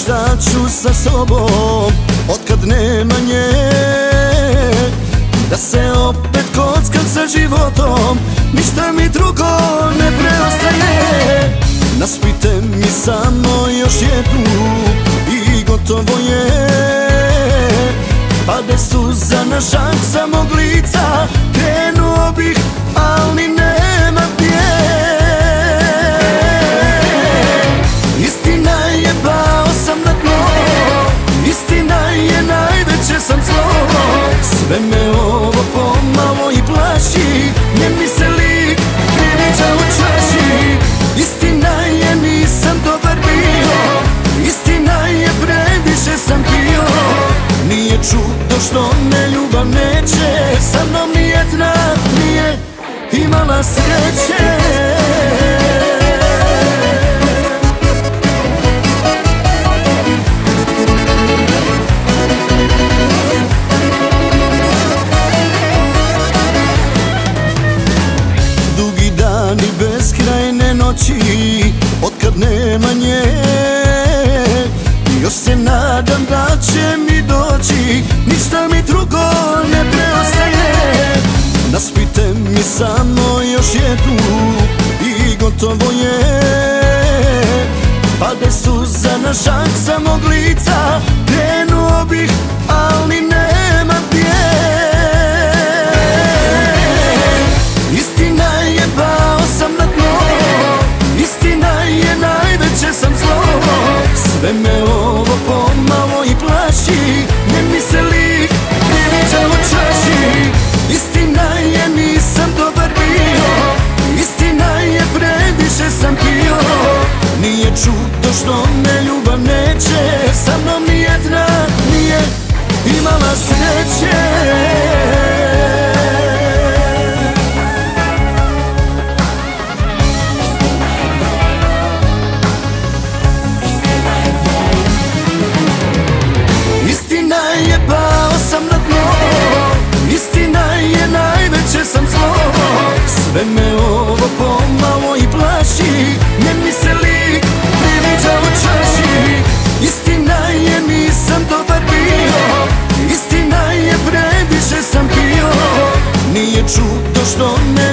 šta ću sa sobom otkad nema nje. Da se opet kockam sa životom, ništa mi drugo ne preostaje. Naspite mi samo još jednu i gotovo je. Pade suza na šak sa mog lica, krenuo bih, ali nema gdje. Istina je, pao sam na dno, istina je, najveće sam zlo. Sve me ovo pomalo i plaši, ne mi se lik priviđa u čaši. Istina je, nisam dobar bio, istina je, previše sam pio. Nije čudo što me ljubav neće, sa mnom nijedna nije imala sreće. Dugi dani, beskrajne noći, otkad nema nje. Još se nadam da će mi doći, ništa mi drugo ne preostaje. Naspite mi samo još jednu i gotovo je. Pade suza na šak sa mog lica, krenuo bih, ali nema gdje. Istina je, pao sam na dno, istina je, najveće sam zlo. Sve me ovo pomalo i plaši, ne mi se lik priviđa u čaši. Istina je, nisam dobar bio, istina je, previše sam pio. Nije čudo što me ljubav neće, sa mnom nijedna nije imala sreće. Pao sam na dno, istina je, najveće sam zlo. Sve me ovo pomalo i plaši, ne mi se lik priviđa u čaši. Istina je, nisam dobar bio, istina je, previše sam pio. Nije čudo što me